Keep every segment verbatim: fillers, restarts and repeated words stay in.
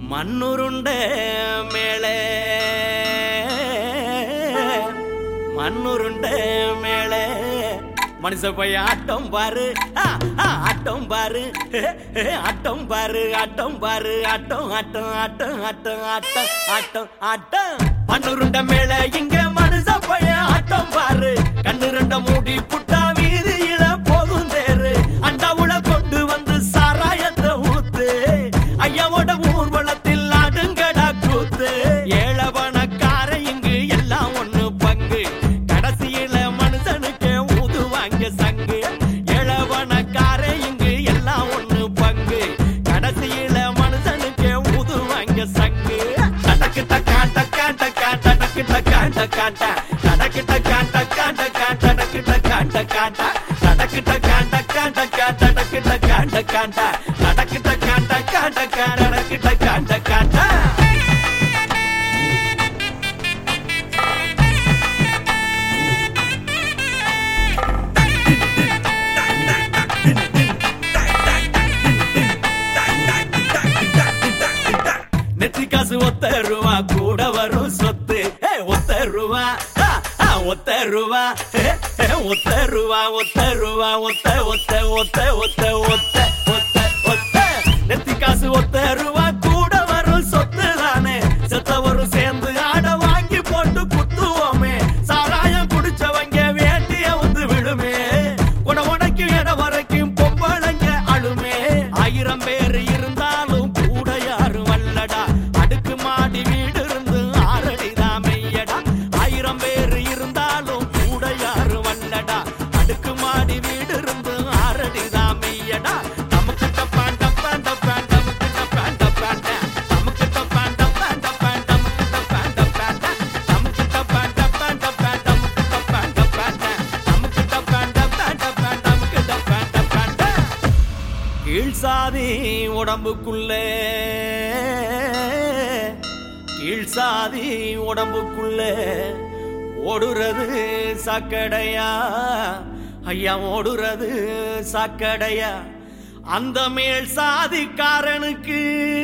மண்ணுருண்ட மேலே மண்ணுருண்ட மேலே மனுஷ போய் ஆட்டம் பாரு ஆட்டம் பாரு ஆட்டம் பாரு ஆட்டம் பாரு ஆட்டம் ஆட்டம் ஆட்டம் ஆட்டம் ஆட்டம் ஆட்டம் ஆட்டம் மண்ணுருண்ட மேலே இங்க மனுஷ போய் ஆட்டம் பாரு கண்ணு ரெண்ட மூடி புட்டா வீதியில போகும் தேரு அண்டாவுல கொண்டு வந்து சாராயத்தை ஊத்து ஐயாவோட ஊர்வலத்தில் அடுங்கடா கூத்து ஏழவனக்கார இங்கு எல்லாம் ஒண்ணு பங்கு கடைசியில மனுஷனுக்கு ஊதுவாங்க சங்கு ஏழவனக்கார இங்கு எல்லாம் ஒண்ணு பங்கு கடைசியில மனுஷனுக்கு ஊதுவாங்க சங்கு டடக்கிட்ட காட்ட காட்ட காட்ட டக்கிட்ட காட்ட காட்ட டடக்கிட்ட காட்ட காட்ட காட்ட டக்கிட்ட காட்ட காட்ட டடக்கிட்ட காட்ட காட்ட காட்ட டக்கிட்ட காட்ட காட்ட டடக்கிட்ட காட்ட காட்ட காட்ட டக்கிட்ட காட்ட காட்ட நெற்றி காசு ஒத்த ரூபா கூட வரும் சொத்து ஒத்த ரூபா ஒத்த ரூபா ஒத்த ரூபா ஒத்த ரூபா ஒத்த ஒத்த ஒத்த ஒத்த ஒத்த ஒத்த ஒத்த நெத்தி காசு ஒத்த ரூபா கூட வரும் சொத்து தானே செத்தவரும் சேர்ந்து ஆட வாங்கி போட்டு குத்துவோமே சாராயம் குடிச்சவங்க வேண்டிய வந்து விழுமே உட உனக்கு இட வரைக்கும் பொம்பளைங்க அழுமே ஆயிரம் பேர் இருந்தாலும் கூட யாரும் வல்லடா அடுக்கு மாடி வீடு இருந்து ஆரடிதான் மெய்யடா ஆயிரம் பேர் இருந்தாலும் கூட யாரும் வல்லடா அடுக்கு மாடி வீடு இருந்து ஆரடிதான் மெய்யடா நமக்கு டப்பான் டப்பான் டப்பான் நமக்கு டப்பான் டப்பான் நமக்கு டப்பான் டப்பான் டப்பான் நமக்கு டப்பான் டப்பான் நமக்கு டப்பான் டப்பான் டப்பான் நமக்கு டப்பான் டப்பான் நமக்கு டப்பான் டப்பான் டப்பான் நமக்கு டப்பான் டப்பான் கீழ் சாதி உடம்புக்குள்ளே கீழ் சாதி உடம்புக்குள்ளே ஓடுறது சாக்கடையா ஐயா ஓடுறது சாக்கடையா அந்த மேல் சாதிக்காரனுக்கு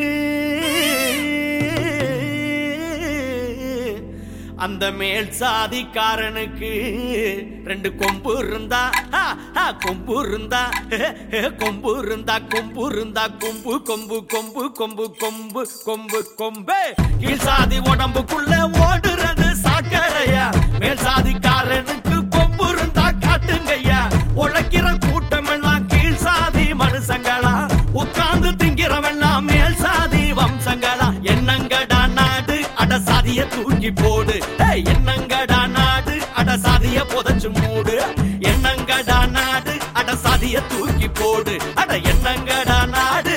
அந்த மேல் சாதிக்காரனுக்கு ரெண்டு கொம்பு இருந்தா கொம்பு இருந்தா கொம்பு இருந்தா கொம்பு இருந்தா கொம்பு கொம்பு கொம்பு கொம்பு கொம்பு கொம்பு கொம்பு கீழ் சாதி உடம்புக்குள்ள ஓடுறது சாக்கடையா மேல் சாதிக்காரனுக்கு கொம்பு இருந்தா காட்டுங்கய்யா உழைக்கிற கூட்டம் எல்லாம் கீழ் சாதி மனுஷங்களா உட்கார்ந்து திங்கிறவெல்லாம் மேல் சாதி வம்சங்களா என்னங்கடா நாடு அட சாதிய தூக்கி போடு என்னங்கடா நாடு அட சாதிய புதைச்சு மூடு என்னங்கடா நாடு அட சாதிய தூக்கி போடு அட என்னங்கடா நாடு